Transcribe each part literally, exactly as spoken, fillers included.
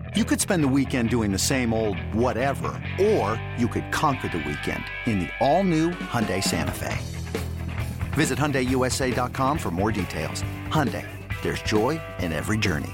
You could spend the weekend doing the same old whatever, or you could conquer the weekend in the all-new Hyundai Santa Fe. Visit Hyundai U S A dot com for more details. Hyundai, there's joy in every journey.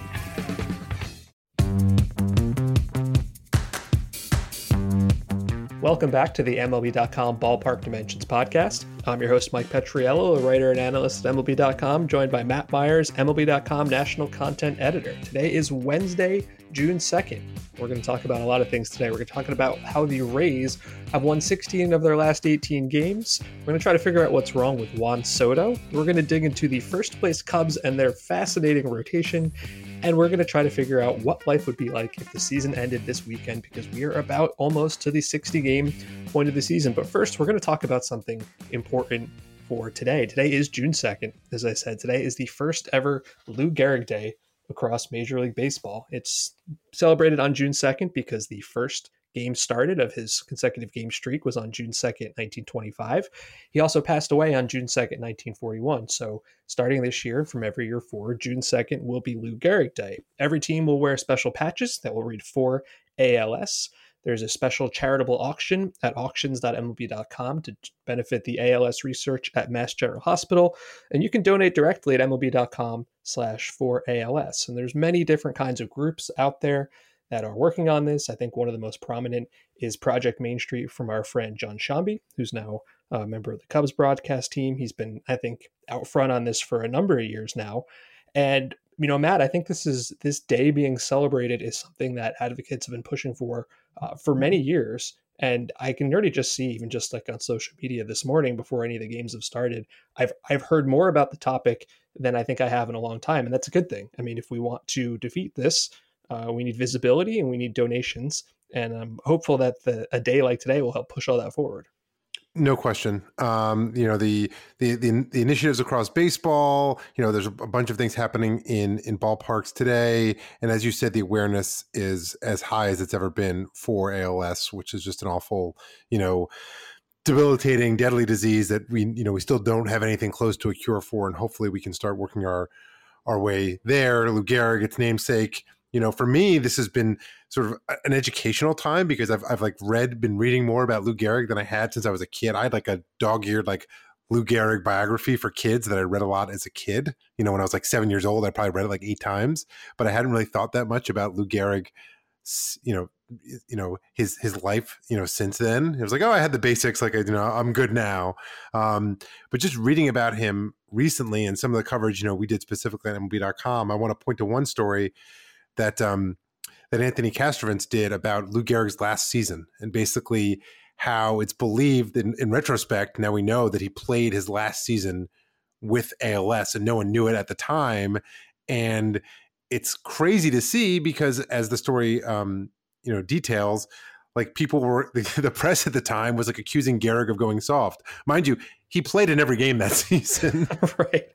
Welcome back to the M L B dot com Ballpark Dimensions podcast. I'm your host, Mike Petriello, a writer and analyst at M L B dot com, joined by Matt Myers, M L B dot com national content editor. Today is Wednesday, June second. We're going to talk about a lot of things today. We're going to talk about how the Rays have won sixteen of their last eighteen games. We're going to try to figure out what's wrong with Juan Soto. We're going to dig into the first place Cubs and their fascinating rotation. And we're going to try to figure out what life would be like if the season ended this weekend, because we are about almost to the sixty game point of the season. But first, we're going to talk about something important for today. Today is June second. As I said, today is the first ever Lou Gehrig Day across Major League Baseball. It's celebrated on June second because the first game started of his consecutive game streak was on June second, nineteen twenty-five. He also passed away on June second, nineteen forty-one. So starting this year, from every year forward, June second will be Lou Gehrig Day. Every team will wear special patches that will read for A L S. There's a special charitable auction at auctions dot M L B dot com to benefit the A L S research at Mass General Hospital. And you can donate directly at M L B dot com slash for A L S. And there's many different kinds of groups out there that are working on this. I think one of the most prominent is Project Main Street from our friend John Shambi, who's now a member of the Cubs broadcast team. He's been, I think, out front on this for a number of years now. And, you know, Matt, I think this is this day being celebrated is something that advocates have been pushing for uh, for many years. And I can already just see, even just like on social media this morning before any of the games have started, I've I've heard more about the topic than I think I have in a long time. And that's a good thing. I mean, if we want to defeat this, Uh, we need visibility and we need donations. And I'm hopeful that the, a day like today will help push all that forward. No question. Um, you know, the, the, the, the initiatives across baseball, you know, there's a bunch of things happening in, in ballparks today. And as you said, the awareness is as high as it's ever been for A L S, which is just an awful, you know, debilitating, deadly disease that we, you know, we still don't have anything close to a cure for. And hopefully we can start working our, our way there. Lou Gehrig, its namesake. You know, for me, this has been sort of an educational time because I've I've like read, been reading more about Lou Gehrig than I had since I was a kid. I had like a dog-eared like Lou Gehrig biography for kids that I read a lot as a kid. You know, when I was like seven years old, I probably read it like eight times, but I hadn't really thought that much about Lou Gehrig. You know, you know his his life. You know, since then, it was like, oh, I had the basics. Like, you know, I'm good now. Um, but just reading about him recently and some of the coverage, you know, we did specifically on M L B dot com. I want to point to one story that um, that Anthony Castrovince did about Lou Gehrig's last season, and basically how it's believed in, in retrospect, now we know that he played his last season with A L S and no one knew it at the time. And it's crazy to see because as the story um, you know, details, like people were, the, the press at the time was like accusing Gehrig of going soft. Mind you, he played in every game that season. Right.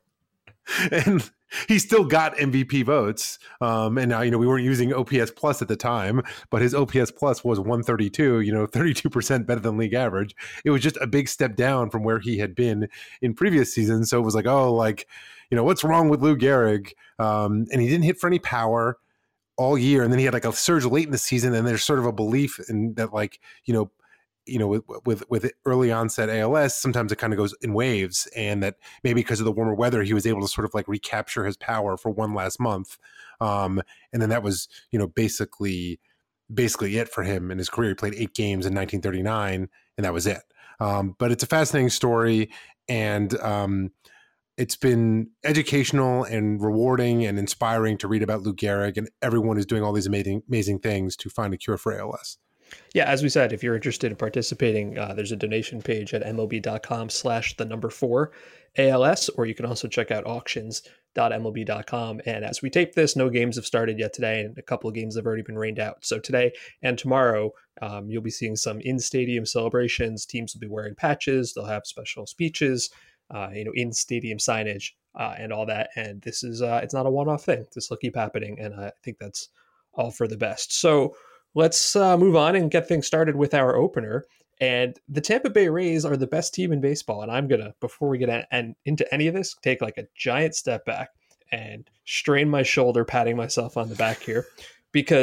And he still got M V P votes. Um, and now, you know, we weren't using O P S Plus at the time, but his O P S Plus was one thirty-two, you know, thirty-two percent better than league average. It was just a big step down from where he had been in previous seasons. So it was like, oh, like, you know, what's wrong with Lou Gehrig? Um, and he didn't hit for any power all year. And then he had like a surge late in the season. And there's sort of a belief in that, like, you know, you know, with, with, with early onset A L S, sometimes it kind of goes in waves, and that maybe because of the warmer weather, he was able to sort of like recapture his power for one last month. Um, and then that was, you know, basically, basically it for him in his career. He played eight games in nineteen thirty-nine and that was it. Um, but it's a fascinating story, and um, it's been educational and rewarding and inspiring to read about Lou Gehrig, and everyone is doing all these amazing, amazing things to find a cure for A L S. Yeah, as we said, if you're interested in participating, uh, there's a donation page at M L B dot com slash the number four A L S, or you can also check out auctions dot M L B dot com. And as we tape this, no games have started yet today, and a couple of games have already been rained out. So today and tomorrow, um, you'll be seeing some in-stadium celebrations. Teams will be wearing patches. They'll have special speeches, uh, you know, in-stadium signage uh, and all that. And this is, uh, it's not a one-off thing. This will keep happening, and I think that's all for the best. So let's uh, move on and get things started with our opener. And the Tampa Bay Rays are the best team in baseball. And I'm going to, before we get an, an, into any of this, take like a giant step back and strain my shoulder, patting myself on the back here, because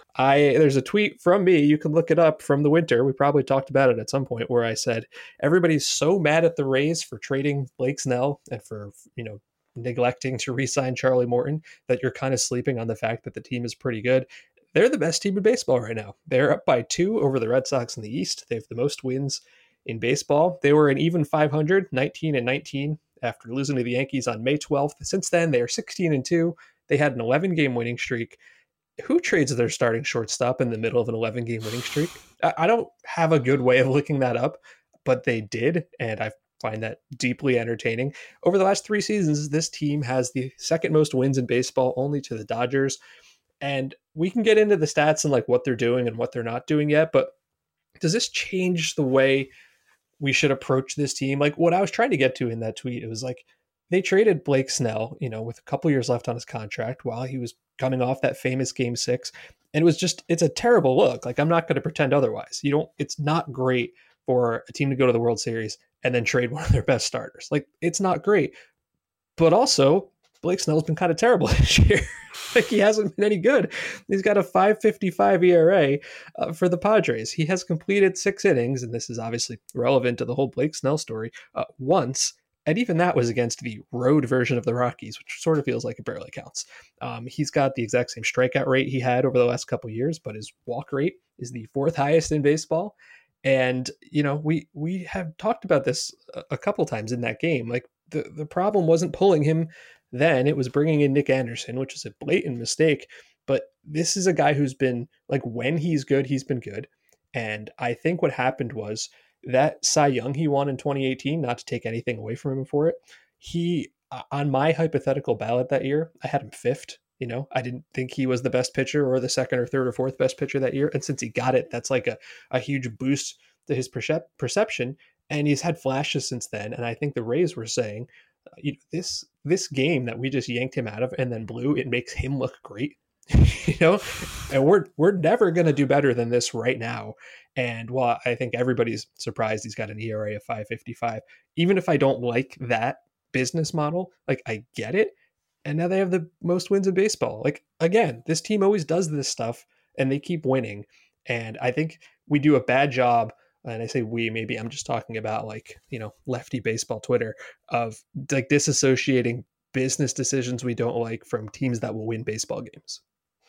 I there's a tweet from me, you can look it up, from the winter. We probably talked about it at some point, where I said everybody's so mad at the Rays for trading Blake Snell and for, you know, neglecting to re-sign Charlie Morton, that you're kind of sleeping on the fact that the team is pretty good. They're the best team in baseball right now. They're up by two over the Red Sox in the East. They have the most wins in baseball. They were an even five hundred, nineteen and nineteen after losing to the Yankees on May twelfth. Since then, they are sixteen and two. They had an eleven game winning streak. Who trades their starting shortstop in the middle of an eleven game winning streak? I don't have a good way of looking that up, but they did, and I find that deeply entertaining. Over the last three seasons, this team has the second most wins in baseball, only to the Dodgers. And we can get into the stats and like what they're doing and what they're not doing yet, but does this change the way we should approach this team? Like what I was trying to get to in that tweet, it was like they traded Blake Snell, you know, with a couple years left on his contract while he was coming off that famous game six. And it was just, it's a terrible look. Like, I'm not going to pretend otherwise. You don't, it's not great for a team to go to the World Series and then trade one of their best starters. Like, it's not great. But also, Blake Snell's been kind of terrible this year. Like, he hasn't been any good. He's got a five fifty-five E R A uh, for the Padres. He has completed six innings, and this is obviously relevant to the whole Blake Snell story, uh, once. And even that was against the road version of the Rockies, which sort of feels like it barely counts. Um, he's got the exact same strikeout rate he had over the last couple of years, but his walk rate is the fourth highest in baseball. And, you know, we we have talked about this a, a couple times in that game. Like, the, the problem wasn't pulling him then. It was bringing in Nick Anderson, which is a blatant mistake. But this is a guy who's been, like, when he's good, he's been good. And I think what happened was that Cy Young he won in twenty eighteen, not to take anything away from him for it, he, on my hypothetical ballot that year, I had him fifth. You know, I didn't think he was the best pitcher or the second or third or fourth best pitcher that year. And since he got it, that's like a, a huge boost to his percep- perception. And he's had flashes since then. And I think the Rays were saying, uh, you know, this, this game that we just yanked him out of and then blew, it makes him look great. You know, and we're we're never going to do better than this right now. And while I think everybody's surprised he's got an E R A of five fifty-five, even if I don't like that business model, like, I get it. And now they have the most wins in baseball. Like, again, this team always does this stuff and they keep winning. And I think we do a bad job. And I say we, maybe I'm just talking about, like, you know, lefty baseball Twitter, of like disassociating business decisions we don't like from teams that will win baseball games.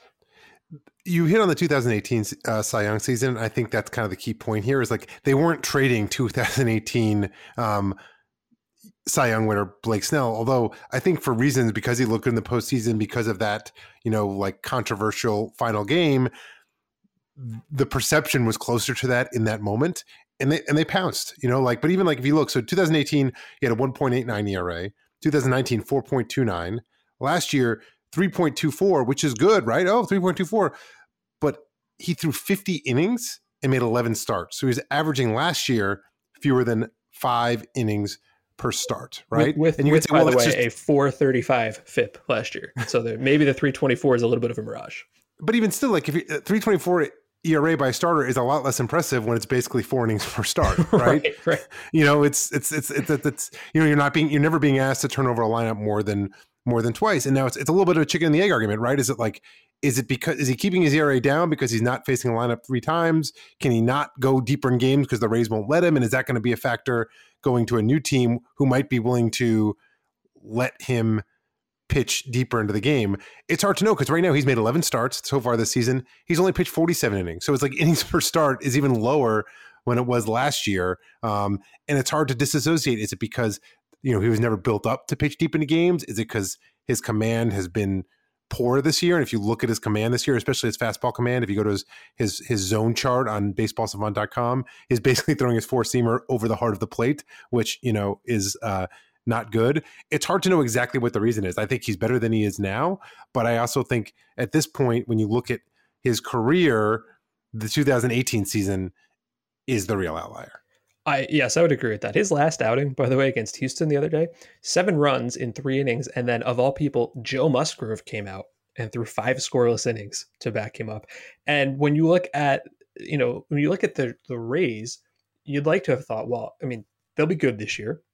You hit on the two thousand eighteen uh, Cy Young season. I think that's kind of the key point here, is like they weren't trading two thousand eighteen um, Cy Young winner Blake Snell, although I think for reasons, because he looked good in the postseason, because of that, you know, like controversial final game, the perception was closer to that in that moment, and they and they pounced, you know, like, but even like if you look, so two thousand eighteen, he had a one point eight nine E R A, two thousand nineteen, four point two nine, last year, three point two four, which is good, right? Oh, three point two four. But he threw fifty innings and made eleven starts. So he was averaging last year fewer than five innings per start, right? With, with, and you with could say, by well, the way, just, a four thirty-five F I P last year. So the, maybe the three twenty-four is a little bit of a mirage. But even still, like, if you, three twenty-four E R A by starter is a lot less impressive when it's basically four innings per start, right? right, right. You know, it's, it's, it's, it's, it's, it's, you know, you're not being, you're never being asked to turn over a lineup more than, more than twice. And now it's, it's a little bit of a chicken and the egg argument, right? Is it like, is it because, is he keeping his E R A down because he's not facing a lineup three times? Can he not go deeper in games because the Rays won't let him? And is that going to be a factor going to a new team who might be willing to let him pitch deeper into the game? It's hard to know, because right now he's made eleven starts so far this season. He's only pitched forty-seven innings. So it's like innings per start is even lower when it was last year. Um, and it's hard to disassociate. Is it because, you know, he was never built up to pitch deep into games? Is it because his command has been poor this year? And if you look at his command this year, especially his fastball command, if you go to his his, his zone chart on baseball savant dot com, he's basically throwing his four seamer over the heart of the plate, which, you know, is uh, not good. It's hard to know exactly what the reason is. I think he's better than he is now, but I also think at this point, when you look at his career, the two thousand eighteen season is the real outlier. I yes, I would agree with that. His last outing, by the way, against Houston the other day, seven runs in three innings, and then of all people, Joe Musgrove came out and threw five scoreless innings to back him up. And when you look at, you know, when you look at the the Rays, you'd like to have thought, well, I mean, they'll be good this year.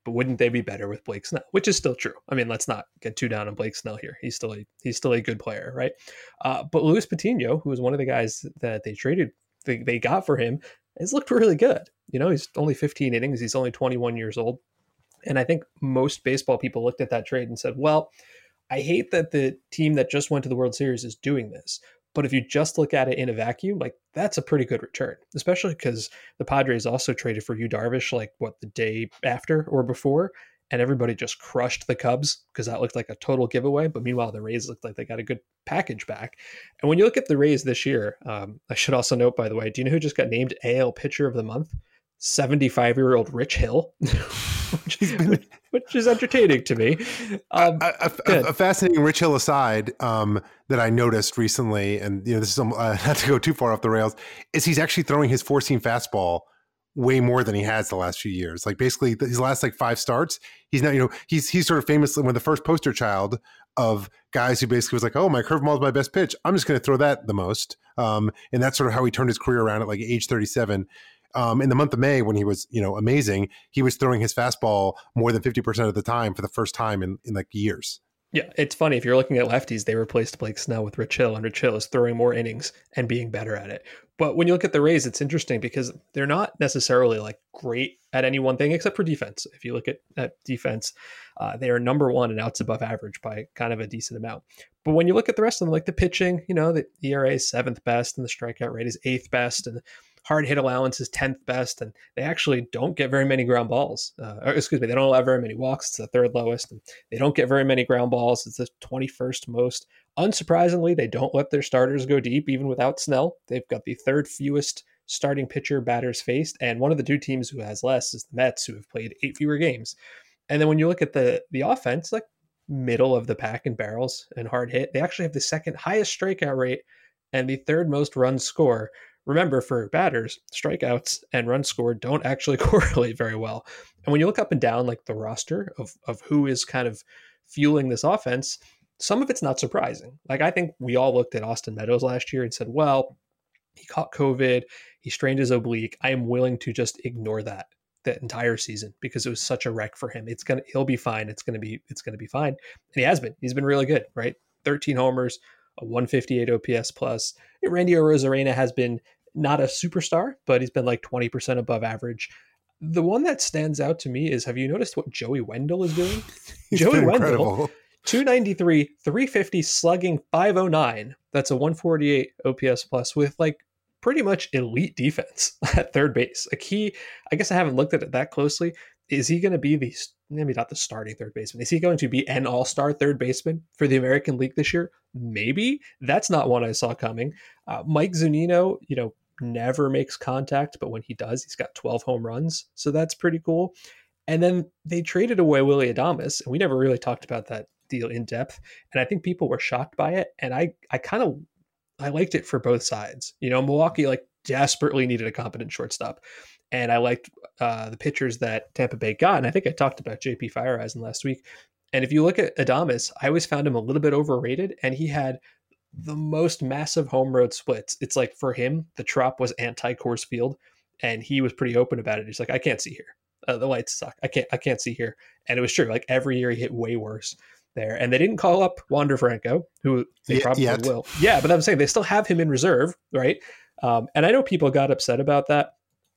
but wouldn't they be better with Blake Snell? Which is still true. I mean, let's not get too down on Blake Snell here. He's still a, he's still a good player, right? Uh, but Luis Patino, who was one of the guys that they traded, they, they got for him, has looked really good. You know, he's only fifteen innings. He's only twenty-one years old. And I think most baseball people looked at that trade and said, well, I hate that the team that just went to the World Series is doing this. But if you just look at it in a vacuum, like that's a pretty good return, especially because the Padres also traded for Yu Darvish, like what, the day after or before, and everybody just crushed the Cubs because that looked like a total giveaway. But meanwhile, the Rays looked like they got a good package back. And when you look at the Rays this year, um, I should also note, by the way, do you know who just got named A L Pitcher of the Month? seventy-five-year-old Rich Hill, which, which is entertaining to me. Um, a, a, a, a fascinating Rich Hill aside um, that I noticed recently, and you know, this is um, uh, not to go too far off the rails, is he's actually throwing his four-seam fastball way more than he has the last few years. Like basically his last like five starts, he's not, you know, he's he's sort of famously one of the first poster child of guys who basically was like, oh, my curveball is my best pitch. I'm just going to throw that the most. Um, and that's sort of how he turned his career around at like age thirty-seven. Um, in the month of May, when he was, you know, amazing, he was throwing his fastball more than fifty percent of the time for the first time in, in like years. Yeah, it's funny. If you're looking at lefties, they replaced Blake Snell with Rich Hill, and Rich Hill is throwing more innings and being better at it. But when you look at the Rays, it's interesting because they're not necessarily like great at any one thing except for defense. If you look at, at defense, uh, they are number one in outs above average by kind of a decent amount. But when you look at the rest of them, like the pitching, you know, the E R A is seventh best and the strikeout rate is eighth best, and hard hit allowance is tenth best, and they actually don't get very many ground balls. Uh, or excuse me, they don't allow very many walks. It's the third lowest, and they don't get very many ground balls. It's the twenty-first most. Unsurprisingly, they don't let their starters go deep, even without Snell. They've got the third fewest starting pitcher batters faced, and one of the two teams who has less is the Mets, who have played eight fewer games. And then when you look at the the offense, like middle of the pack in barrels and hard hit, they actually have the second highest strikeout rate and the third most runs score. Remember, for batters, strikeouts and runs scored don't actually correlate very well. And when you look up and down like the roster of of who is kind of fueling this offense, some of it's not surprising. Like I think we all looked at Austin Meadows last year and said, well, he caught COVID, he strained his oblique. I am willing to just ignore that the entire season because it was such a wreck for him. It's gonna he'll be fine. It's gonna be it's gonna be fine. And he has been. He's been really good, right? thirteen homers, a one fifty-eight O P S plus. Randy Arozarena has been not a superstar, but he's been like twenty percent above average. The one that stands out to me is, have you noticed what Joey Wendell is doing? Joey Wendell, two ninety-three, three fifty, slugging five oh nine. That's a one forty-eight O P S plus with like pretty much elite defense at third base. A key, I guess I haven't looked at it that closely. Is he going to be the, maybe not the starting third baseman? Is he going to be an all-star third baseman for the American League this year? Maybe. That's not one I saw coming. Uh, Mike Zunino, you know, never makes contact, but when he does, he's got twelve home runs. So that's pretty cool. And then they traded away Willy Adames, and we never really talked about that deal in depth. And I think people were shocked by it. And I, I kind of, I liked it for both sides. You know, Milwaukee like desperately needed a competent shortstop. And I liked uh, the pitchers that Tampa Bay got. And I think I talked about J P Feyereisen last week. And if you look at Adames, I always found him a little bit overrated. And he had the most massive home road splits. It's like for him, the Trop was anti-Coors Field. And he was pretty open about it. He's like, I can't see here. Uh, the lights suck. I can't, I can't see here. And it was true. Like every year he hit way worse there. And they didn't call up Wander Franco, who they probably yet. will. Yeah, but I'm saying they still have him in reserve, right? Um, and I know people got upset about that.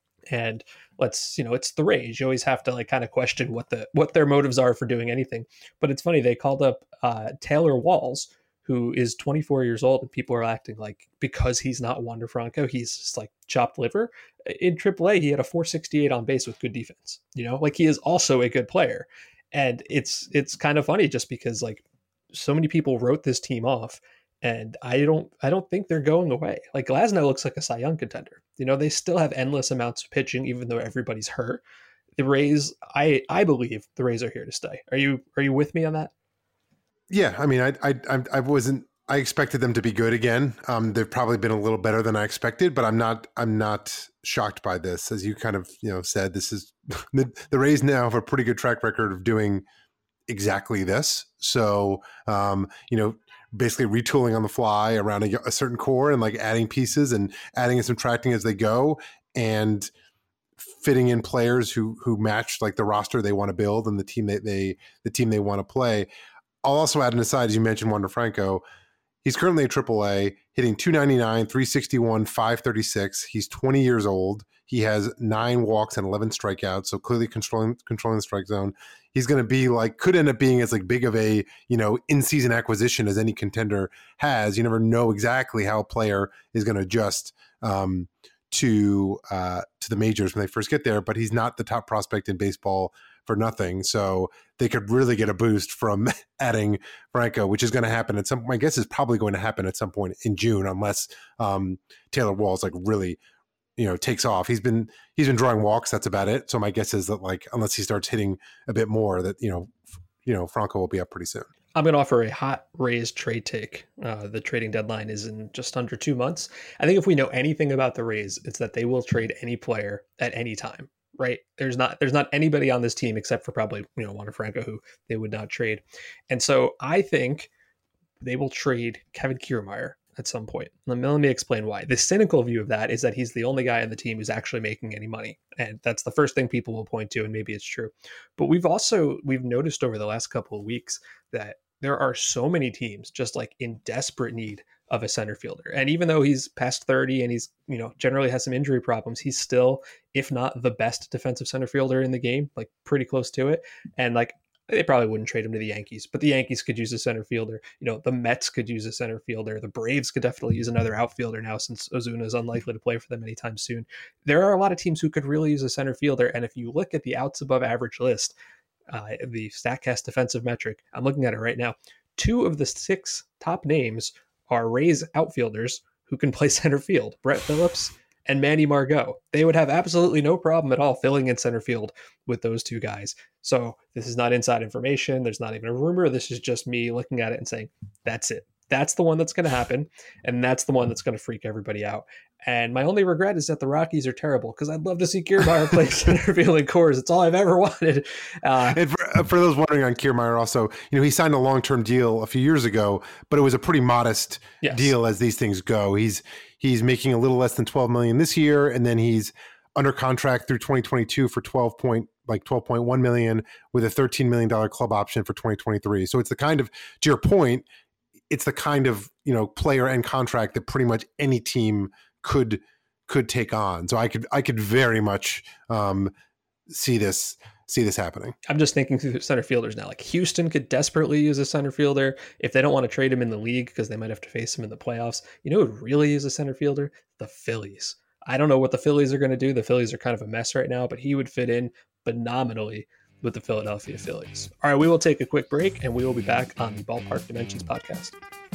And let's, you know, it's the Rays. You always have to like kind of question what the what their motives are for doing anything. But it's funny, they called up uh, Taylor Walls, who is twenty-four years old, and people are acting like because he's not Wander Franco, he's just like chopped liver. In triple A, he had a four sixty-eight on base with good defense. You know, like he is also a good player. And it's it's kind of funny just because like so many people wrote this team off. And I don't I don't think they're going away. Like Glasnow looks like a Cy Young contender. You know, they still have endless amounts of pitching, even though everybody's hurt. The Rays, I I believe the Rays are here to stay. Are you are you with me on that? Yeah, I mean, I I I wasn't. I expected them to be good again. Um, they've probably been a little better than I expected, but I'm not. I'm not shocked by this, as you kind of you know said. This is the, the Rays now have a pretty good track record of doing exactly this. So um, you know. basically retooling on the fly around a, a certain core and like adding pieces and adding and subtracting as they go. And fitting in players who who match like the roster they want to build and the team that they the team they want to play. I'll also add an aside, as you mentioned, Wander Franco. He's currently at triple A, hitting two ninety-nine, three sixty-one, five thirty-six. He's twenty years old. He has nine walks and eleven strikeouts, so clearly controlling controlling the strike zone. He's going to be like, could end up being as like big of a, you know, in-season acquisition as any contender has. You never know exactly how a player is going to adjust um, to uh, to the majors when they first get there, but he's not the top prospect in baseball for nothing. So they could really get a boost from adding Franco, which is going to happen at some, my guess is probably going to happen at some point in June, unless um, Taylor Walls like really, you know, takes off. He's been, he's been drawing walks. That's about it. So my guess is that like, unless he starts hitting a bit more, that, you know, you know, Franco will be up pretty soon. I'm going to offer a hot Rays trade take. Uh, the trading deadline is in just under two months. I think if we know anything about the Rays, it's that they will trade any player at any time. Right. There's not there's not anybody on this team except for probably, you know, Wander Franco who they would not trade. And so I think they will trade Kevin Kiermaier at some point. Let me, let me explain why. The cynical view of that is that he's the only guy on the team who's actually making any money. And that's the first thing people will point to. And maybe it's true. But we've also we've noticed over the last couple of weeks that there are so many teams just like in desperate need of a center fielder. And even though he's past thirty and he's, you know, generally has some injury problems, he's still, if not the best defensive center fielder in the game, like pretty close to it. And like, they probably wouldn't trade him to the Yankees, but the Yankees could use a center fielder. You know, the Mets could use a center fielder. The Braves could definitely use another outfielder now, since Ozuna is unlikely to play for them anytime soon. There are a lot of teams who could really use a center fielder. And if you look at the outs above average list, uh, the StatCast defensive metric, I'm looking at it right now. Two of the six top names are Rays outfielders who can play center field, Brett Phillips and Manny Margot. They would have absolutely no problem at all filling in center field with those two guys. So this is not inside information. There's not even a rumor. This is just me looking at it and saying, that's it. That's the one that's going to happen. And that's the one that's going to freak everybody out. And my only regret is that the Rockies are terrible, because I'd love to see Kiermaier play center field in Coors. It's all I've ever wanted. Uh, and for, for those wondering on Kiermaier also, you know, he signed a long-term deal a few years ago, but it was a pretty modest yes. deal as these things go. He's he's making a little less than twelve million dollars this year, and then he's under contract through twenty twenty-two for twelve point like twelve point one million dollars with a thirteen million dollars club option for twenty twenty-three. So it's the kind of, to your point, it's the kind of, you know, player and contract that pretty much any team could could take on. So I could I could very much um, see this see this happening. I'm just thinking through center fielders now. Like Houston could desperately use a center fielder if they don't want to trade him in the league, because they might have to face him in the playoffs. You know who would really use a center fielder? The Phillies. I don't know what the Phillies are going to do. The Phillies are kind of a mess right now, but he would fit in phenomenally with the Philadelphia Phillies. All right, we will take a quick break, and we will be back on the Ballpark Dimensions podcast.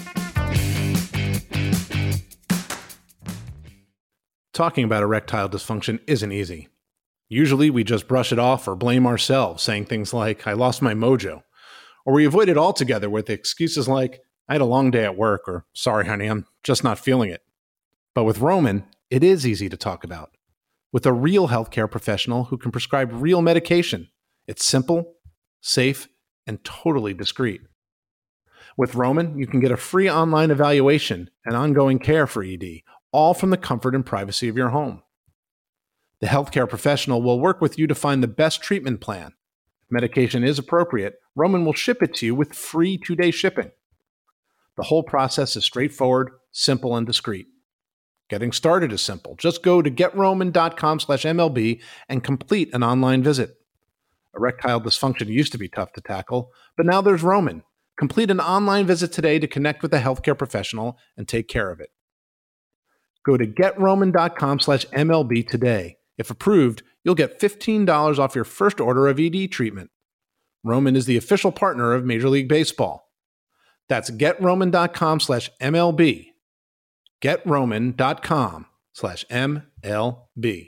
Talking about erectile dysfunction isn't easy. Usually we just brush it off or blame ourselves, saying things like, I lost my mojo. Or we avoid it altogether with excuses like, I had a long day at work, or sorry, honey, I'm just not feeling it. But with Roman, it is easy to talk about. With a real healthcare professional who can prescribe real medication, it's simple, safe, and totally discreet. With Roman, you can get a free online evaluation and ongoing care for E D, all from the comfort and privacy of your home. The healthcare professional will work with you to find the best treatment plan. If medication is appropriate, Roman will ship it to you with free two-day shipping. The whole process is straightforward, simple, and discreet. Getting started is simple. Just go to getroman.com slash MLB and complete an online visit. Erectile dysfunction used to be tough to tackle, but now there's Roman. Complete an online visit today to connect with a healthcare professional and take care of it. Go to getroman.com slash MLB today. If approved, you'll get fifteen dollars off your first order of E D treatment. Roman is the official partner of Major League Baseball. That's getroman.com slash MLB. getroman.com slash MLB.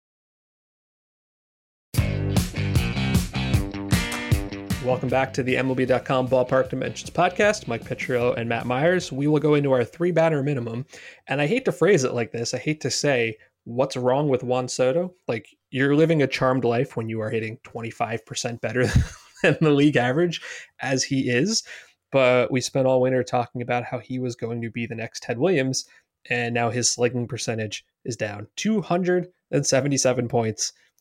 Welcome back to the M L B dot com Ballpark Dimensions podcast. Mike Petriello and Matt Myers. We will go into our three batter minimum. And I hate to phrase it like this. I hate to say, what's wrong with Juan Soto? Like, you're living a charmed life when you are hitting twenty-five percent better than the league average, as he is. But we spent all winter talking about how he was going to be the next Ted Williams. And now his slugging percentage is down two hundred seventy-seven points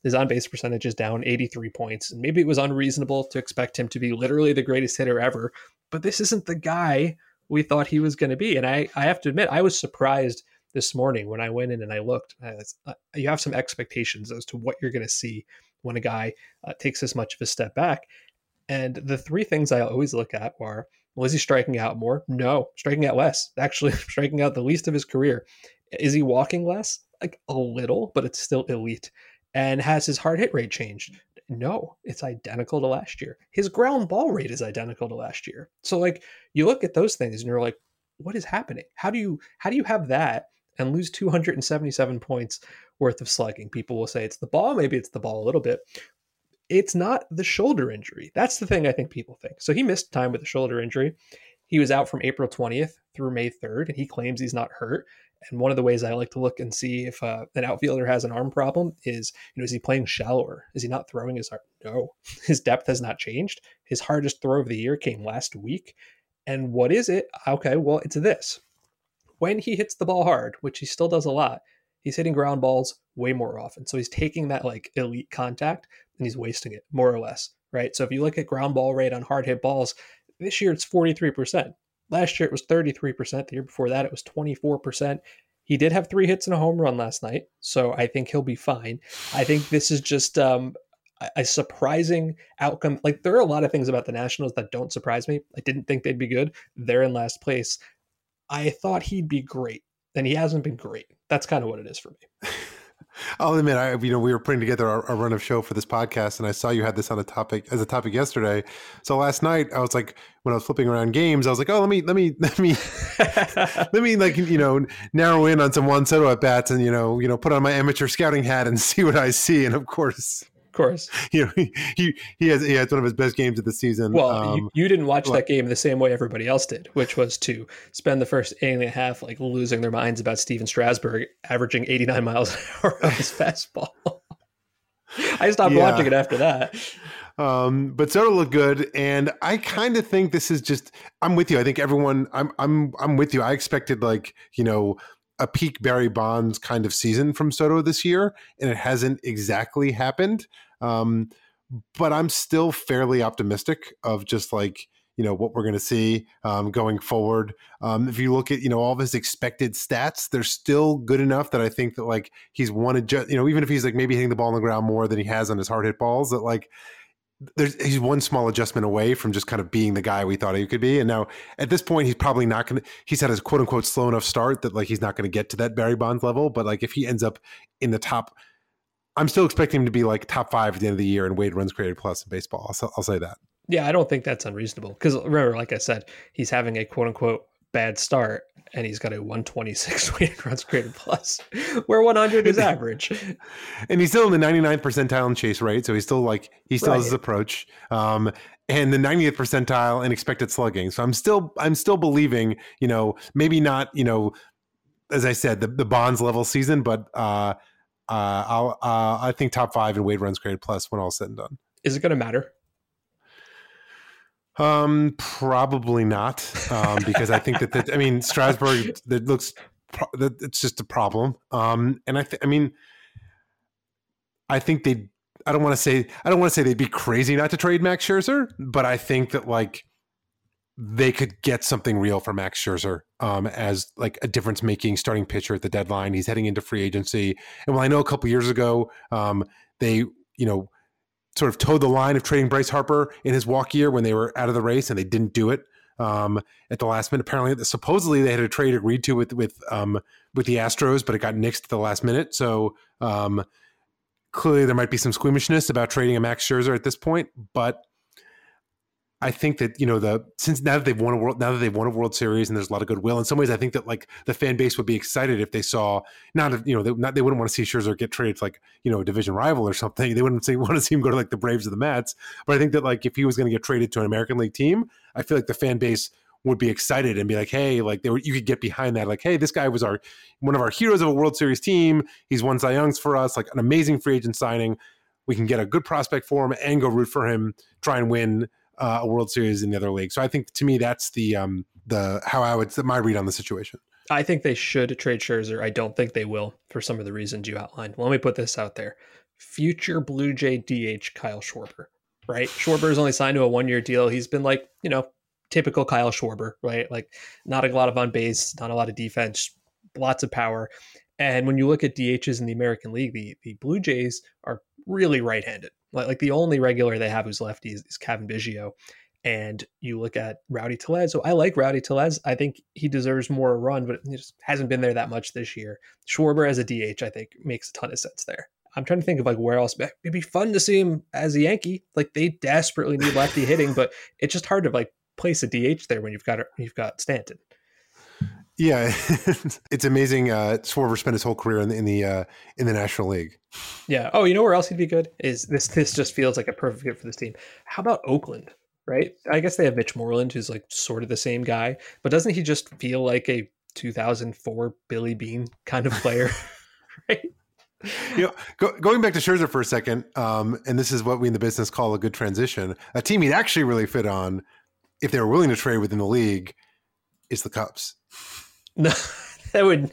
His on-base percentage is down eighty-three points. And maybe it was unreasonable to expect him to be literally the greatest hitter ever, but this isn't the guy we thought he was going to be. And I, I have to admit, I was surprised this morning when I went in and I looked. Uh, you have some expectations as to what you're going to see when a guy uh, takes this much of a step back. And the three things I always look at are, well, is he striking out more? No, striking out less. Actually, striking out the least of his career. Is he walking less? Like a little, but it's still elite. And has his hard hit rate changed? No, it's identical to last year. His ground ball rate is identical to last year. So like you look at those things and you're like, what is happening? How do you how do you have that and lose two hundred seventy-seven points worth of slugging? People will say it's the ball. Maybe it's the ball a little bit. It's not the shoulder injury. That's the thing I think people think. So he missed time with a shoulder injury. He was out from April twentieth through May third, and he claims he's not hurt. And one of the ways I like to look and see if uh, an outfielder has an arm problem is, you know, is he playing shallower? Is he not throwing his hard? No, his depth has not changed. His hardest throw of the year came last week. And what is it? Okay, well, it's this. When he hits the ball hard, which he still does a lot, he's hitting ground balls way more often. So he's taking that like elite contact and he's wasting it more or less, right? So if you look at ground ball rate on hard hit balls, this year it's forty-three percent. Last year it was thirty-three percent. The year before that it was twenty-four percent. He did have three hits and a home run last night, so I think he'll be fine. I think this is just um, a surprising outcome. Like there are a lot of things about the Nationals that don't surprise me. I didn't think they'd be good. They're in last place. I thought he'd be great, and he hasn't been great. That's kind of what it is for me. I'll admit, I you know, we were putting together a, a run of show for this podcast, and I saw you had this on a topic as a topic yesterday. So last night, I was like, when I was flipping around games, I was like, oh, let me, let me, let me, let me, like, you know, narrow in on some Juan Soto at bats, and you know, you know, put on my amateur scouting hat and see what I see. And of course, of course, you know, he he, he has he has one of his best games of the season. Well, um, you, you didn't watch well, that game the same way everybody else did, which was to spend the first inning and a half like losing their minds about Steven Strasburg averaging eighty-nine miles an hour on his fastball. I stopped yeah. watching it after that. Um, but Soto looked good, and I kind of think this is just. I'm with you. I think everyone. I'm I'm I'm with you. I expected like you know a peak Barry Bonds kind of season from Soto this year, and it hasn't exactly happened. Um, but I'm still fairly optimistic of just like, you know, what we're going to see um, going forward. Um, if you look at, you know, all of his expected stats, they're still good enough that I think that like he's wanted, ju- you know, even if he's like maybe hitting the ball on the ground more than he has on his hard hit balls, that like there's he's one small adjustment away from just kind of being the guy we thought he could be. And now at this point, he's probably not going to, he's had his quote unquote slow enough start that like he's not going to get to that Barry Bonds level. But like if he ends up in the top, I'm still expecting him to be like top five at the end of the year in weighted runs created plus in baseball. I'll, I'll say that. Yeah, I don't think that's unreasonable because remember, like I said, he's having a quote unquote bad start and he's got a one twenty-six weighted runs created plus where one hundred is average. And he's still in the ninety-ninth percentile in chase rate. So he's still like, he still right. has his approach. Um, and the ninetieth percentile in expected slugging. So I'm still, I'm still believing, you know, maybe not, you know, as I said, the, the Bonds level season, but uh, uh, I'll, uh, I think top five in weighted runs created plus when all said and done. Is it going to matter? Um, probably not. Um, because I think that, that I mean, Strasburg, that looks, that it's just a problem. Um, and I, th- I mean, I think they, I don't want to say, I don't want to say they'd be crazy not to trade Max Scherzer, but I think that like they could get something real for Max Scherzer um, as like a difference making starting pitcher at the deadline. He's heading into free agency. And while I know a couple years ago, um, they, you know, sort of towed the line of trading Bryce Harper in his walk year when they were out of the race and they didn't do it um, at the last minute. Apparently, supposedly they had a trade agreed to with, with, um, with the Astros, but it got nixed at the last minute. So um, clearly there might be some squeamishness about trading a Max Scherzer at this point, but I think that, you know, the since now that they've won a world, now that they've won a World Series and there's a lot of goodwill, in some ways, I think that like the fan base would be excited if they saw not, you know, they, not, they wouldn't want to see Scherzer get traded to like, you know, a division rival or something. They wouldn't say, want to see him go to like the Braves or the Mets. But I think that like if he was going to get traded to an American League team, I feel like the fan base would be excited and be like, hey, like they were, you could get behind that. Like, hey, this guy was our one of our heroes of a World Series team. He's won Cy Youngs for us, like an amazing free agent signing. We can get a good prospect for him and go root for him, try and win Uh, a World Series in the other league. So I think to me that's the um the how I would my read on the situation. I think they should trade Scherzer. I don't think they will for some of the reasons you outlined. Well, let me put this out there. future Blue Jay D H Kyle Schwarber, right? Schwarber is only signed to a one-year deal. He's been like, you know, typical Kyle Schwarber, right? Like not a lot of on base, not a lot of defense, lots of power. And when you look at D Hs in the American League, the, the Blue Jays are really right-handed. Like, like the only regular they have who's lefty is, is Cavan Biggio. And you look at Rowdy Tellez. So I like Rowdy Tellez. I think he deserves more run, but he just hasn't been there that much this year. Schwarber as a D H, I think, makes a ton of sense there. I'm trying to think of like where else. It'd be fun to see him as a Yankee. Like they desperately need lefty hitting, but it's just hard to like place a D H there when you've got you've got Stanton. Yeah, it's amazing. Uh, Schwarber spent his whole career in the in the, uh, in the National League. Yeah. Oh, you know where else he'd be good? Is this? This just feels like a perfect fit for this team. How about Oakland? Right? I guess they have Mitch Moreland, who's like sort of the same guy, but doesn't he just feel like a two thousand four Billy Beane kind of player? Right? You know, go, going back to Scherzer for a second, um, and this is what we in the business call a good transition. A team he'd actually really fit on, if they were willing to trade within the league, is the Cubs. No, that would.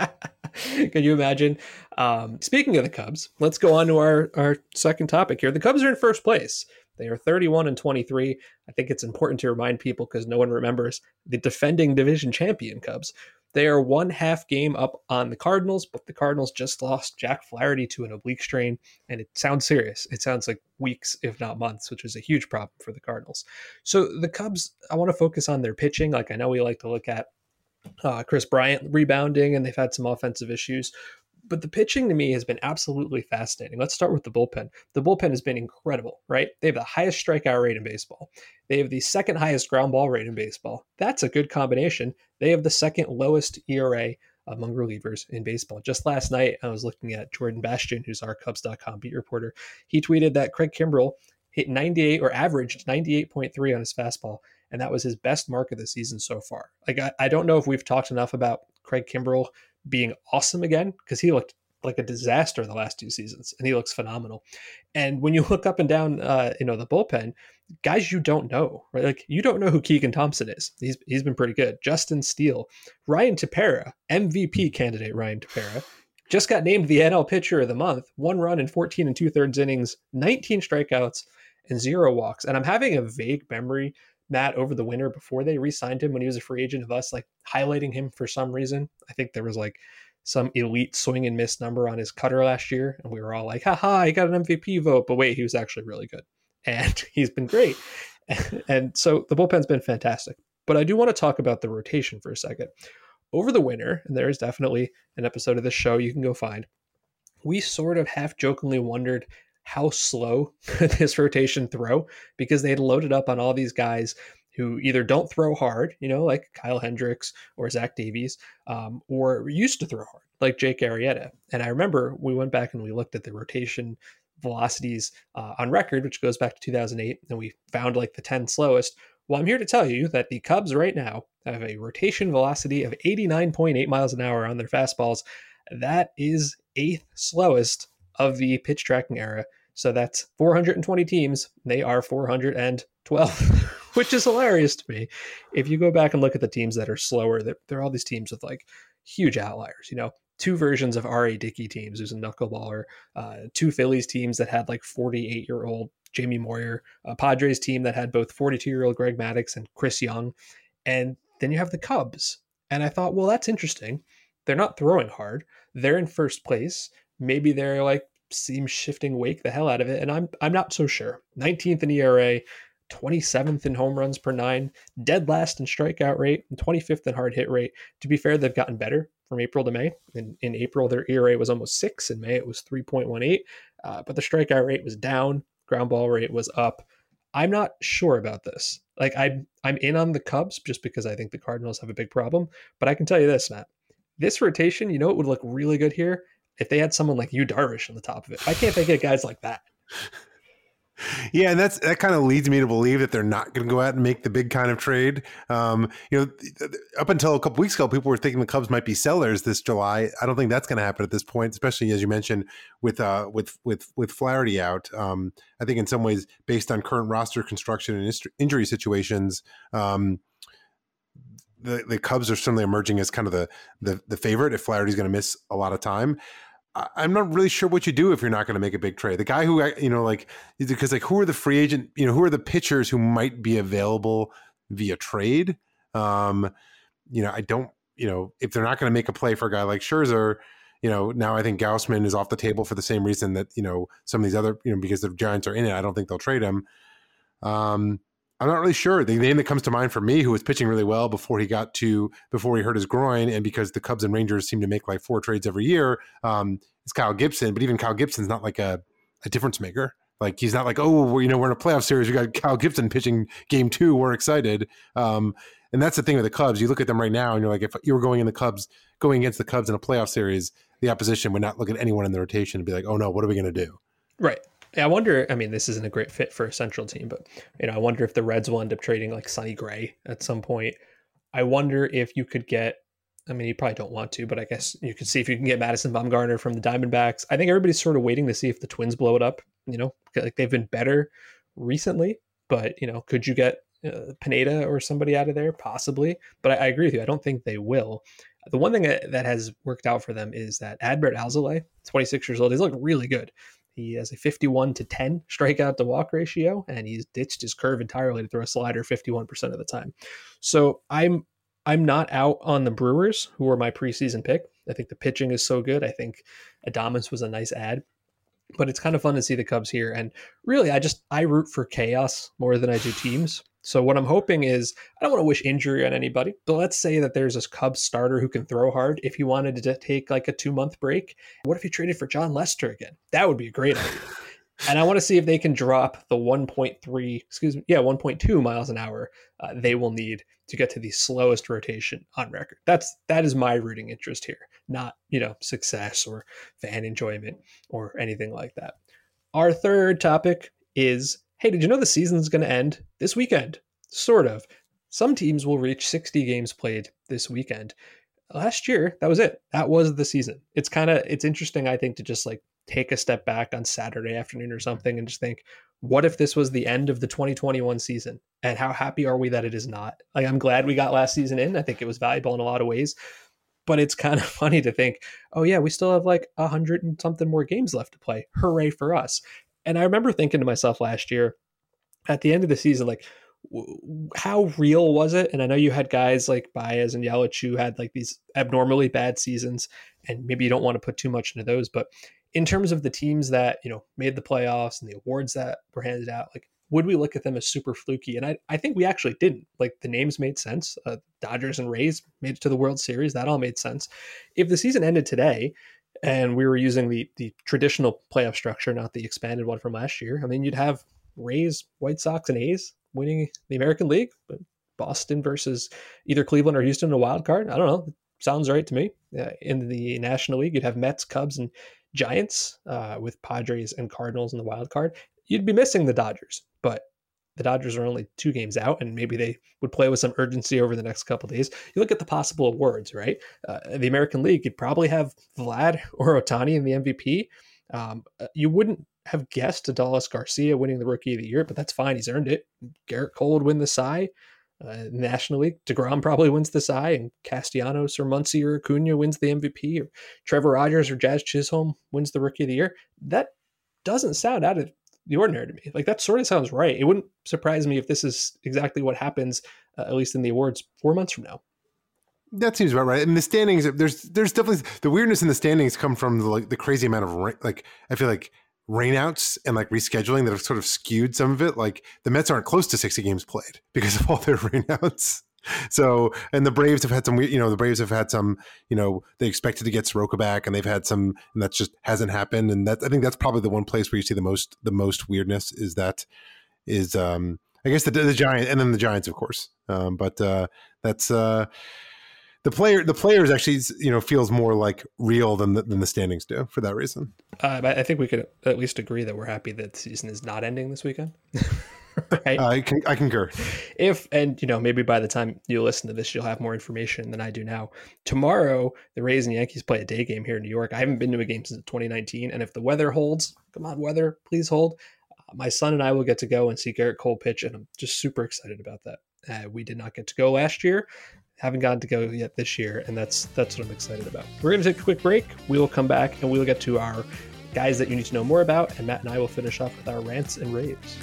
Can you imagine? Um, speaking of the Cubs, let's go on to our, our second topic here. The Cubs are in first place. They are thirty-one and twenty-three. I think it's important to remind people because no one remembers the defending division champion Cubs. They are one half game up on the Cardinals, but the Cardinals just lost Jack Flaherty to an oblique strain, and it sounds serious. It sounds like weeks, if not months, which is a huge problem for the Cardinals. So the Cubs, I want to focus on their pitching. Like I know we like to look at uh, Chris Bryant rebounding, and they've had some offensive issues. But the pitching to me has been absolutely fascinating. Let's start with the bullpen. The bullpen has been incredible, right? They have the highest strikeout rate in baseball. They have the second highest ground ball rate in baseball. That's a good combination. They have the second lowest E R A among relievers in baseball. Just last night, I was looking at Jordan Bastian, who's our Cubs dot com beat reporter. He tweeted that Craig Kimbrell hit ninety-eight or averaged ninety-eight point three on his fastball, and that was his best mark of the season so far. Like I, I don't know if we've talked enough about Craig Kimbrell being awesome again, because he looked like a disaster the last two seasons, and he looks phenomenal. And when you look up and down, uh, you know, the bullpen, guys you don't know, right? Like you don't know who Keegan Thompson is. He's he's been pretty good. Justin Steele, Ryan Tepera, M V P candidate Ryan Tepera, just got named the N L Pitcher of the Month. One run in fourteen and two thirds innings, nineteen strikeouts, and zero walks. And I'm having a vague memory, Matt, over the winter before they re-signed him when he was a free agent, of us like highlighting him for some reason. I think there was like some elite swing and miss number on his cutter last year, and we were all like, haha, he got an M V P vote, but wait, he was actually really good. And he's been great. And so the bullpen's been fantastic. But I do want to talk about the rotation for a second. Over the winter, and there is definitely an episode of this show you can go find, we sort of half-jokingly wondered how slow could this rotation throw, because they had loaded up on all these guys who either don't throw hard, you know, like Kyle Hendricks or Zach Davies, um, or used to throw hard, like Jake Arrieta. And I remember we went back and we looked at the rotation velocities uh, on record, which goes back to two thousand eight, and we found like the ten slowest. Well, I'm here to tell you that the Cubs right now have a rotation velocity of eighty-nine point eight miles an hour on their fastballs. That is eighth slowest of the pitch tracking era. So that's four hundred twenty teams. They are four hundred twelve, which is hilarious to me. If you go back and look at the teams that are slower, they're, they're all these teams with like huge outliers, you know, two versions of R A Dickey teams, who's a knuckleballer, uh, two Phillies teams that had like forty-eight year old Jamie Moyer, a Padres team that had both forty-two year old Greg Maddux and Chris Young. And then you have the Cubs. And I thought, well, that's interesting. They're not throwing hard. They're in first place. Maybe they're like seem shifting wake the hell out of it. And I'm I'm not so sure. nineteenth in E R A, twenty-seventh in home runs per nine, dead last in strikeout rate, and twenty-fifth in hard hit rate. To be fair, they've gotten better from April to May. In, in April, their E R A was almost six. In May, it was three point one eight. Uh, but the strikeout rate was down. Ground ball rate was up. I'm not sure about this. Like I'm, I'm in on the Cubs just because I think the Cardinals have a big problem. But I can tell you this, Matt. This rotation, you know, it would look really good here if they had someone like Yu Darvish on the top of it. Why can't they get guys like that? Yeah, and that's that kind of leads me to believe that they're not going to go out and make the big kind of trade. Um, you know, up until a couple weeks ago, people were thinking the Cubs might be sellers this July. I don't think that's going to happen at this point, especially as you mentioned with uh, with with with Flaherty out. Um, I think in some ways, based on current roster construction and injury situations, um, the the Cubs are certainly emerging as kind of the the, the favorite if Flaherty's going to miss a lot of time. I, I'm not really sure what you do if you're not going to make a big trade. The guy who, you know, like, because like who are the free agent, you know, who are the pitchers who might be available via trade? Um, you know, I don't, you know, if they're not going to make a play for a guy like Scherzer, you know, now I think Gausman is off the table for the same reason that, you know, some of these other, you know, because the Giants are in it, I don't think they'll trade him. Um, I'm not really sure. The name that comes to mind for me, who was pitching really well before he got to, before he hurt his groin, and because the Cubs and Rangers seem to make like four trades every year, um, is Kyle Gibson. But even Kyle Gibson's not like a, a difference maker. Like he's not like, oh, well, you know, we're in a playoff series. We got Kyle Gibson pitching game two. We're excited. Um, and that's the thing with the Cubs. You look at them right now and you're like, if you were going in the Cubs, going against the Cubs in a playoff series, the opposition would not look at anyone in the rotation and be like, oh no, what are we going to do? Right. I wonder, I mean, this isn't a great fit for a Central team, but, you know, I wonder if the Reds will end up trading like Sonny Gray at some point. I wonder if you could get, I mean, you probably don't want to, but I guess you could see if you can get Madison Bumgarner from the Diamondbacks. I think everybody's sort of waiting to see if the Twins blow it up, you know, like they've been better recently, but, you know, could you get uh, Pineda or somebody out of there? Possibly. But I, I agree with you. I don't think they will. The one thing that, that has worked out for them is that Adbert Alzolay, twenty-six years old, he's looking really good. He has a fifty-one to ten strikeout to walk ratio, and he's ditched his curve entirely to throw a slider fifty-one percent of the time. So I'm I'm not out on the Brewers, who were my preseason pick. I think the pitching is so good. I think Adames was a nice ad, but it's kind of fun to see the Cubs here. And really, I just I root for chaos more than I do teams. So what I'm hoping is, I don't want to wish injury on anybody, but let's say that there's this Cubs starter who can throw hard. If you wanted to take like a two month break, what if you traded for John Lester again? That would be a great idea. And I want to see if they can drop the one point three, excuse me, yeah, one point two miles an hour uh, they will need to get to the slowest rotation on record. That's that is my rooting interest here, not, you know, success or fan enjoyment or anything like that. Our third topic is, hey, did you know the season's going to end this weekend? Sort of. Some teams will reach sixty games played this weekend. Last year, that was it. That was the season. It's kind of, it's interesting, I think, to just like take a step back on Saturday afternoon or something and just think, what if this was the end of the twenty twenty-one season? And how happy are we that it is not? Like, I'm glad we got last season in. I think it was valuable in a lot of ways. But it's kind of funny to think, oh yeah, we still have like a hundred and something more games left to play. Hooray for us. And I remember thinking to myself last year, at the end of the season, like, w- how real was it? And I know you had guys like Baez and Yelich who had like these abnormally bad seasons, and maybe you don't want to put too much into those. But in terms of the teams that, you know, made the playoffs and the awards that were handed out, like, would we look at them as super fluky? And I, I think we actually didn't. Like, the names made sense. Uh, Dodgers and Rays made it to the World Series. That all made sense. If the season ended today, and we were using the the traditional playoff structure, not the expanded one from last year, I mean, you'd have Rays, White Sox, and A's winning the American League, but Boston versus either Cleveland or Houston in a wild card. I don't know. Sounds right to me. Uh, in the National League, you'd have Mets, Cubs, and Giants uh, with Padres and Cardinals in the wild card. You'd be missing the Dodgers, but the Dodgers are only two games out, and maybe they would play with some urgency over the next couple of days. You look at the possible awards, right? Uh, the American League, you'd probably have Vlad or Ohtani in the M V P. Um, you wouldn't have guessed Adolis Garcia winning the Rookie of the Year, but that's fine. He's earned it. Garrett Cole would win the Cy. Uh, National League, DeGrom probably wins the Cy, and Castellanos or Muncy or Acuna wins the M V P, or Trevor Rogers or Jazz Chisholm wins the Rookie of the Year. That doesn't sound out of the ordinary to me. Like, that sort of sounds right. It wouldn't surprise me if this is exactly what happens, uh, at least in the awards, four months from now. That seems about right. And the standings, there's there's definitely the weirdness in the standings come from the, like the crazy amount of rain, like I feel like rainouts and like rescheduling that have sort of skewed some of it. Like, the Mets aren't close to sixty games played because of all their rainouts. So, and the Braves have had some, you know, the Braves have had some, you know, they expected to get Soroka back, and they've had some, and that just hasn't happened. And that's, I think that's probably the one place where you see the most, the most weirdness is that is, um, I guess the, the Giant, and then the Giants, of course. Um, but uh, that's uh, the player, the players actually, you know, feels more like real than the, than the standings do for that reason. Uh, I think we could at least agree that we're happy that the season is not ending this weekend. Right? I can, I concur. If, and you know, maybe by the time you listen to this, you'll have more information than I do now. Tomorrow, the Rays and Yankees play a day game here in New York. I haven't been to a game since twenty nineteen. And if the weather holds, come on, weather, please hold. Uh, my son and I will get to go and see Garrett Cole pitch, and I'm just super excited about that. Uh, we did not get to go last year. Haven't gotten to go yet this year, and that's that's what I'm excited about. We're going to take a quick break. We will come back, and we will get to our guys that you need to know more about, and Matt and I will finish off with our rants and raves.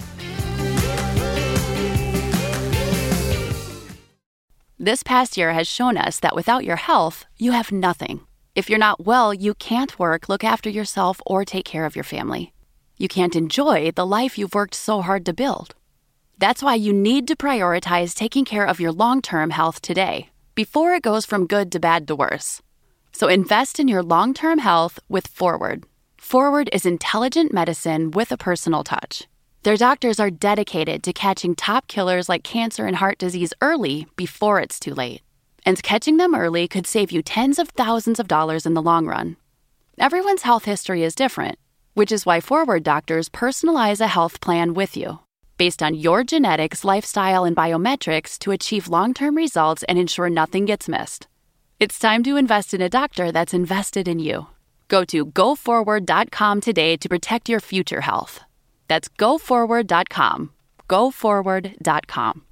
This past year has shown us that without your health, you have nothing. If you're not well, you can't work, look after yourself, or take care of your family. You can't enjoy the life you've worked so hard to build. That's why you need to prioritize taking care of your long-term health today, before it goes from good to bad to worse. So invest in your long-term health with Forward. Forward is intelligent medicine with a personal touch. Their doctors are dedicated to catching top killers like cancer and heart disease early before it's too late. And catching them early could save you tens of thousands of dollars in the long run. Everyone's health history is different, which is why Forward doctors personalize a health plan with you, based on your genetics, lifestyle, and biometrics to achieve long-term results and ensure nothing gets missed. It's time to invest in a doctor that's invested in you. Go to go forward dot com today to protect your future health. That's go forward dot com. go forward dot com.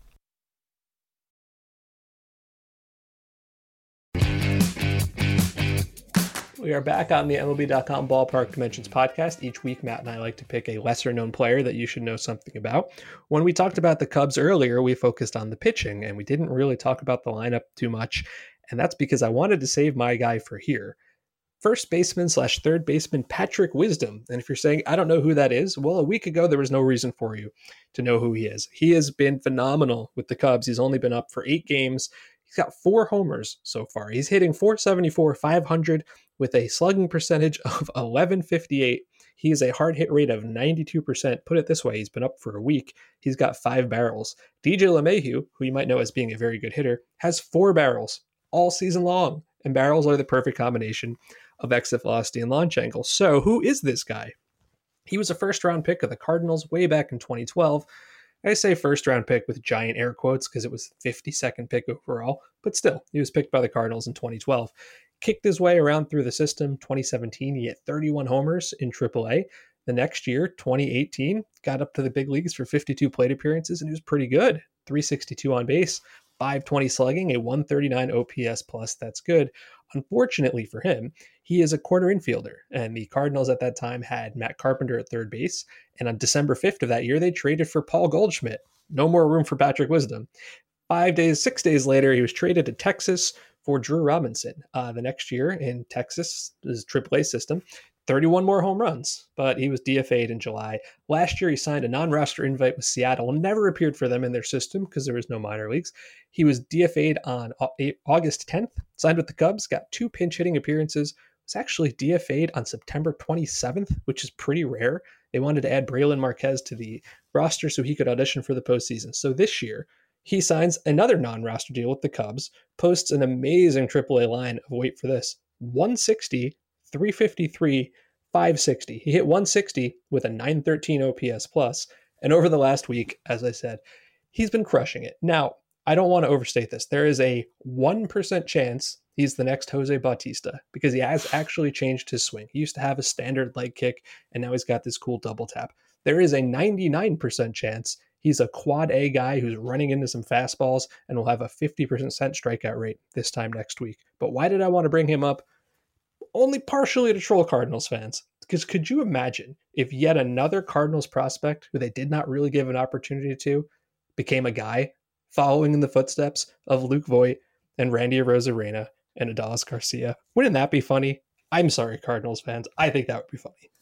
We are back on the M L B dot com Ballpark Dimensions podcast. Each week, Matt and I like to pick a lesser-known player that you should know something about. When we talked about the Cubs earlier, we focused on the pitching, and we didn't really talk about the lineup too much, and that's because I wanted to save my guy for here. First baseman slash third baseman Patrick Wisdom. And if you're saying, I don't know who that is, well, a week ago, there was no reason for you to know who he is. He has been phenomenal with the Cubs. He's only been up for eight games. He's got four homers so far. He's hitting four seventy-four, five hundred with a slugging percentage of eleven fifty-eight. He is a hard hit rate of ninety-two percent. Put it this way, he's been up for a week. He's got five barrels. D J LeMahieu, who you might know as being a very good hitter, has four barrels all season long. And barrels are the perfect combination of exit velocity and launch angle. So who is this guy? He was a first round pick of the Cardinals way back in twenty twelve. I say first round pick with giant air quotes because it was fifty-second pick overall, but still, he was picked by the Cardinals in twenty twelve. Kicked his way around through the system. twenty seventeen, he hit thirty-one homers in triple A. The next year, twenty eighteen, got up to the big leagues for fifty-two plate appearances, and he was pretty good. three sixty-two on base, five twenty slugging, a one thirty-nine O P S plus. That's good. Unfortunately for him, he is a corner infielder, and the Cardinals at that time had Matt Carpenter at third base, and on December fifth of that year, they traded for Paul Goldschmidt. No more room for Patrick Wisdom. Five days, six days later, he was traded to Texas for Drew Robinson. Uh, the next year in Texas, his triple A system, thirty-one more home runs, but he was D F A'd in July. Last year, he signed a non-roster invite with Seattle, never appeared for them in their system because there was no minor leagues. He was D F A'd on August tenth, signed with the Cubs, got two pinch hitting appearances, was actually D F A'd on September twenty-seventh, which is pretty rare. They wanted to add Braylon Marquez to the roster so he could audition for the postseason. So this year, he signs another non-roster deal with the Cubs, posts an amazing triple A line of, wait for this, one sixty, three fifty-three, five sixty. He hit one sixty with a nine thirteen O P S plus, and over the last week, as I said, he's been crushing it. Now, I don't want to overstate this. There is a one percent chance he's the next Jose Bautista because he has actually changed his swing. He used to have a standard leg kick, and now he's got this cool double tap. There is a ninety-nine percent chance he's a quad A guy who's running into some fastballs and will have a fifty percent strikeout rate this time next week. But why did I want to bring him up? Only partially to troll Cardinals fans. Because could you imagine if yet another Cardinals prospect who they did not really give an opportunity to became a guy following in the footsteps of Luke Voit and Randy Arozarena and Adolis Garcia? Wouldn't that be funny? I'm sorry, Cardinals fans. I think that would be funny.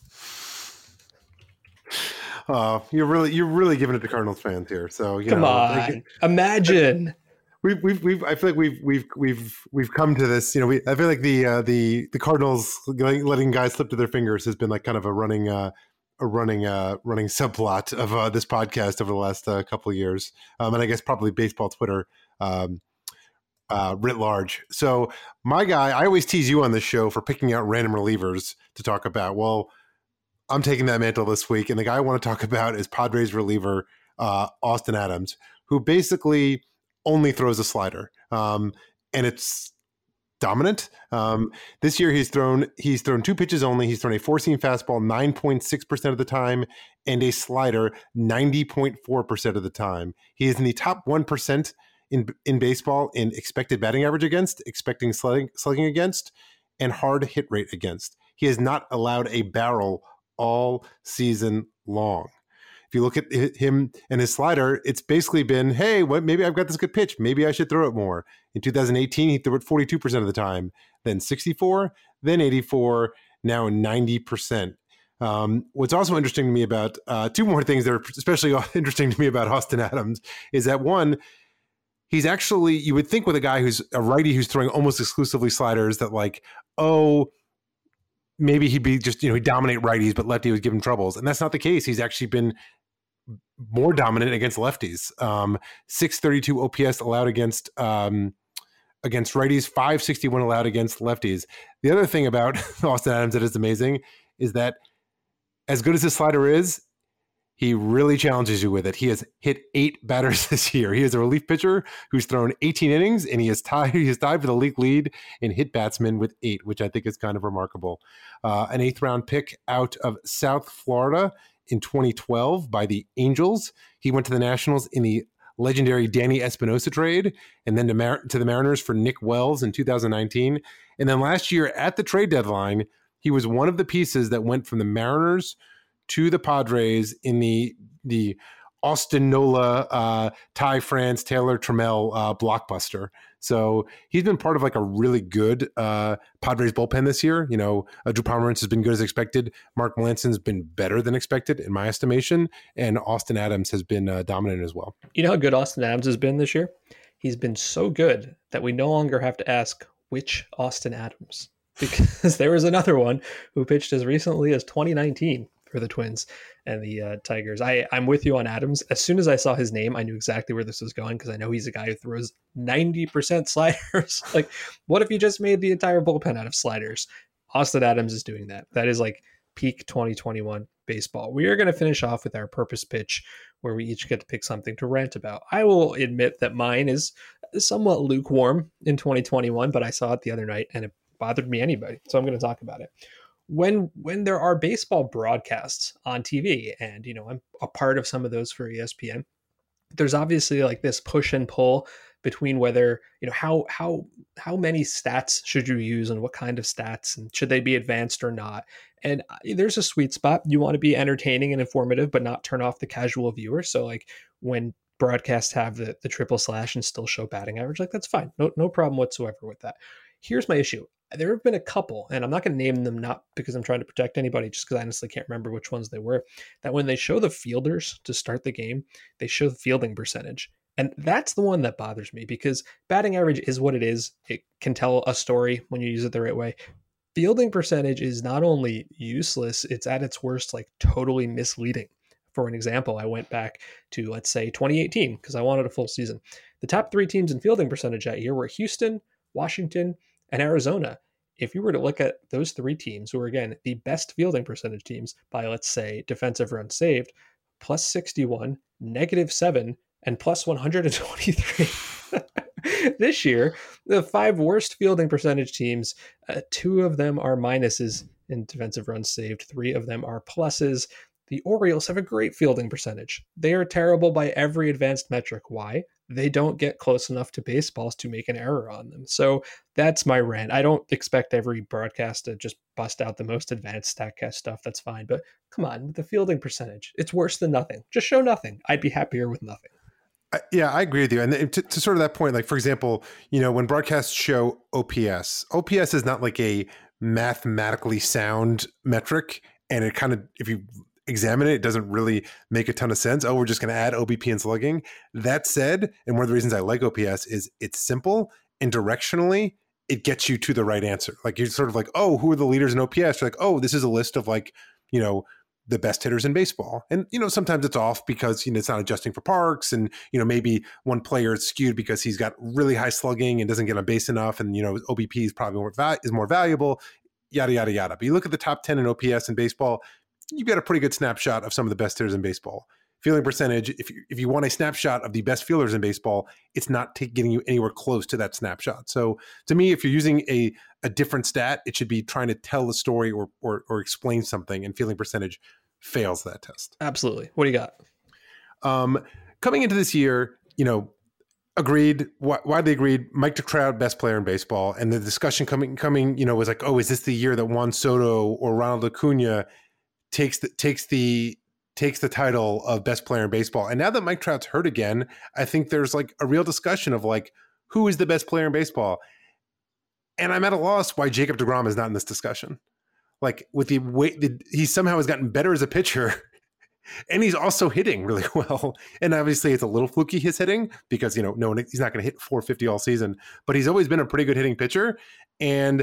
Uh, you're really you're really giving it to Cardinals fans here. So you come know, on, like, imagine. We've, we've, we've, I feel like we've, we've, we've, we've come to this, you know, we, I feel like the, uh, the, the Cardinals letting guys slip to their fingers has been like kind of a running, uh, a running, uh, running subplot of uh, this podcast over the last uh, couple of years. Um, and I guess probably baseball Twitter, um, uh, writ large. So my guy, I always tease you on this show for picking out random relievers to talk about. Well, I'm taking that mantle this week. And the guy I want to talk about is Padres reliever, uh, Austin Adams, who basically only throws a slider. Um, and it's dominant. Um, this year he's thrown he's thrown two pitches only. He's thrown a four-seam fastball nine point six percent of the time and a slider ninety point four percent of the time. He is in the top one percent in in baseball in expected batting average against, expecting slugging, slugging against, and hard hit rate against. He has not allowed a barrel all season long. If you look at him and his slider, it's basically been, hey, what, maybe I've got this good pitch. Maybe I should throw it more. In two thousand eighteen, he threw it forty-two percent of the time, then sixty-four, then eighty-four, now ninety percent. Um, what's also interesting to me about uh, two more things that are especially interesting to me about Austin Adams is that one, he's actually, you would think with a guy who's a righty who's throwing almost exclusively sliders that like, oh, maybe he'd be just, you know, he'd dominate righties, but lefty would give him troubles. And that's not the case. He's actually been more dominant against lefties. Um, six thirty-two O P S allowed against um, against righties, five sixty-one allowed against lefties. The other thing about Austin Adams that is amazing is that as good as his slider is, he really challenges you with it. He has hit eight batters this year. He is a relief pitcher who's thrown eighteen innings, and he is tied. He is tied for the league lead in hit batsmen with eight, which I think is kind of remarkable. Uh, an eighth round pick out of South Florida in twenty twelve by the Angels. He went to the Nationals in the legendary Danny Espinosa trade, and then to, Mar- to the Mariners for Nick Wells in two thousand nineteen. And then last year at the trade deadline, he was one of the pieces that went from the Mariners to the Padres in the the Austin Nola, uh, Ty France, Taylor Trammell uh, blockbuster. So he's been part of like a really good uh, Padres bullpen this year. You know, uh, Drew Pomeranz has been good as expected. Mark Melanson's been better than expected in my estimation. And Austin Adams has been uh, dominant as well. You know how good Austin Adams has been this year? He's been so good that we no longer have to ask which Austin Adams, because there was another one who pitched as recently as twenty nineteen for the Twins and the uh, Tigers. I, I'm with you on Adams. As soon as I saw his name, I knew exactly where this was going because I know he's a guy who throws ninety percent sliders. Like, what if you just made the entire bullpen out of sliders? Austin Adams is doing that. That is like peak twenty twenty-one baseball. We are going to finish off with our purpose pitch where we each get to pick something to rant about. I will admit that mine is somewhat lukewarm in twenty twenty-one, but I saw it the other night and it bothered me anyway. So I'm going to talk about it. When when there are baseball broadcasts on T V, and you know I'm a part of some of those for E S P N, there's obviously like this push and pull between whether, you know, how how how many stats should you use and what kind of stats, and should they be advanced or not. And there's a sweet spot. You want to be entertaining and informative, but not turn off the casual viewer. So like when broadcasts have the the triple slash and still show batting average, like that's fine. No no problem whatsoever with that. Here's my issue. There have been a couple, and I'm not going to name them, not because I'm trying to protect anybody, just because I honestly can't remember which ones they were, that when they show the fielders to start the game, they show the fielding percentage. And that's the one that bothers me, because batting average is what it is. It can tell a story when you use it the right way. Fielding percentage is not only useless, it's at its worst, like totally misleading. For an example, I went back to, let's say, twenty eighteen, because I wanted a full season. The top three teams in fielding percentage that year were Houston, Washington, and Arizona. If you were to look at those three teams, who are, again, the best fielding percentage teams by, let's say, defensive runs saved, plus sixty-one, negative seven, and plus one hundred twenty-three. This year, the five worst fielding percentage teams, uh, two of them are minuses in defensive runs saved, three of them are pluses. The Orioles have a great fielding percentage. They are terrible by every advanced metric. Why? They don't get close enough to baseballs to make an error on them. So that's my rant. I don't expect every broadcast to just bust out the most advanced StatCast stuff. That's fine. But come on, with the fielding percentage, it's worse than nothing. Just show nothing. I'd be happier with nothing. I, yeah, I agree with you. And to, to sort of that point, like, for example, you know, when broadcasts show O P S, O P S is not like a mathematically sound metric. And it kind of, if you examine it, it doesn't really make a ton of sense. Oh, we're just going to add O B P and slugging. That said, and one of the reasons I like O P S is it's simple and directionally it gets you to the right answer. Like, you're sort of like, oh, who are the leaders in O P S? You're like, oh, this is a list of, like, you know, the best hitters in baseball. And, you know, sometimes it's off because, you know, it's not adjusting for parks, and, you know, maybe one player is skewed because he's got really high slugging and doesn't get on base enough. And, you know, O B P is probably more, val- is more valuable, yada, yada, yada. But you look at the top ten in O P S in baseball, you've got a pretty good snapshot of some of the best hitters in baseball. fielding percentage, if you, if you want a snapshot of the best fielders in baseball, it's not t- getting you anywhere close to that snapshot. So to me, if you're using a, a different stat, it should be trying to tell a story or, or, or explain something, and fielding percentage fails that test. Absolutely. What do you got? Um, coming into this year, you know, agreed, widely agreed, Mike Trout, best player in baseball. And the discussion coming, coming, you know, was like, oh, is this the year that Juan Soto or Ronald Acuna takes the, takes the, takes the title of best player in baseball? And now that Mike Trout's hurt again, I think there's like a real discussion of like, who is the best player in baseball? And I'm at a loss why Jacob deGrom is not in this discussion. Like with the way the, he somehow has gotten better as a pitcher, and he's also hitting really well. And obviously it's a little fluky, his hitting, because, you know, no one, he's not going to hit four fifty all season, but he's always been a pretty good hitting pitcher. And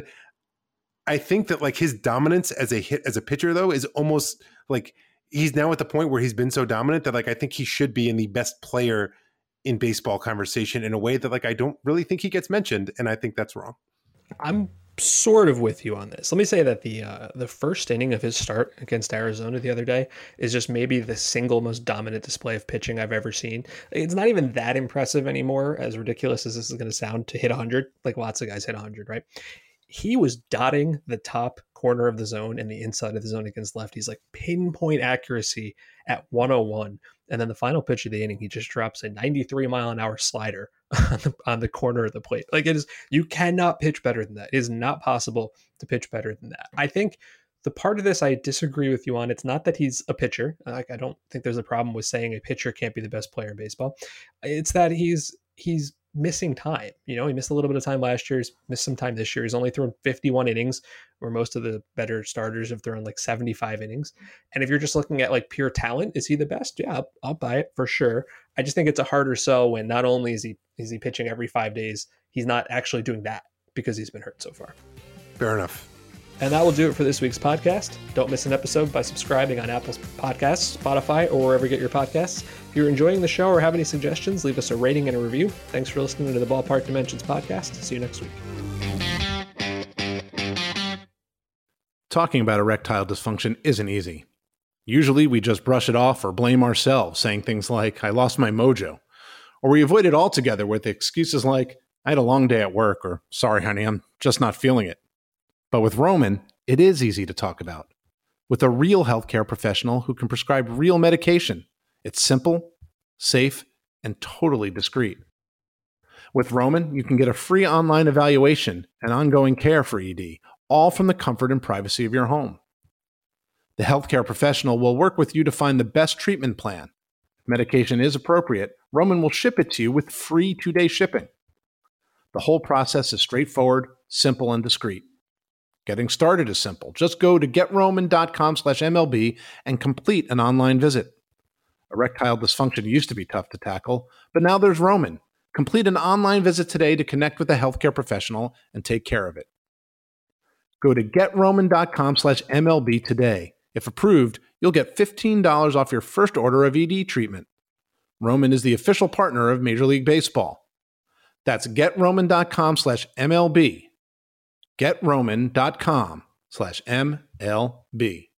I think that like his dominance as a hit, as a pitcher though, is almost like he's now at the point where he's been so dominant that like, I think he should be in the best player in baseball conversation in a way that like, I don't really think he gets mentioned. And I think that's wrong. I'm sort of with you on this. Let me say that the uh, the first inning of his start against Arizona the other day is just maybe the single most dominant display of pitching I've ever seen. It's not even that impressive anymore, as ridiculous as this is going to sound, to hit one hundred. Like lots of guys hit one hundred, right? He was dotting the top corner of the zone and the inside of the zone against lefties, like pinpoint accuracy at one oh one. And then the final pitch of the inning, he just drops a ninety-three mile an hour slider on the, on the corner of the plate. Like it is, you cannot pitch better than that. It is not possible to pitch better than that. I think the part of this I disagree with you on, it's not that he's a pitcher. Like I don't think there's a problem with saying a pitcher can't be the best player in baseball. It's that he's he's missing time. You know, he missed a little bit of time last year. He's missed some time this year. He's only thrown fifty-one innings, where most of the better starters have thrown like seventy-five innings. And if you're just looking at like pure talent, is he the best? Yeah, I'll, I'll buy it for sure. I just think it's a harder sell when not only is he is he pitching every five days, he's not actually doing that because he's been hurt so far. Fair enough. And that will do it for this week's podcast. Don't miss an episode by subscribing on Apple Podcasts, Spotify, or wherever you get your podcasts. If you're enjoying the show or have any suggestions, leave us a rating and a review. Thanks for listening to the Ballpark Dimensions podcast. See you next week. Talking about erectile dysfunction isn't easy. Usually we just brush it off or blame ourselves, saying things like, I lost my mojo. Or we avoid it altogether with excuses like, I had a long day at work, or sorry, honey, I'm just not feeling it. But with Roman, it is easy to talk about. With a real healthcare professional who can prescribe real medication, it's simple, safe, and totally discreet. With Roman, you can get a free online evaluation and ongoing care for E D, all from the comfort and privacy of your home. The healthcare professional will work with you to find the best treatment plan. If medication is appropriate, Roman will ship it to you with free two-day shipping. The whole process is straightforward, simple, and discreet. Getting started is simple. Just go to getroman.com slash MLB and complete an online visit. Erectile dysfunction used to be tough to tackle, but now there's Roman. Complete an online visit today to connect with a healthcare professional and take care of it. Go to getroman.com slash MLB today. If approved, you'll get fifteen dollars off your first order of E D treatment. Roman is the official partner of Major League Baseball. That's getroman.com slash MLB. getroman.com slash MLB.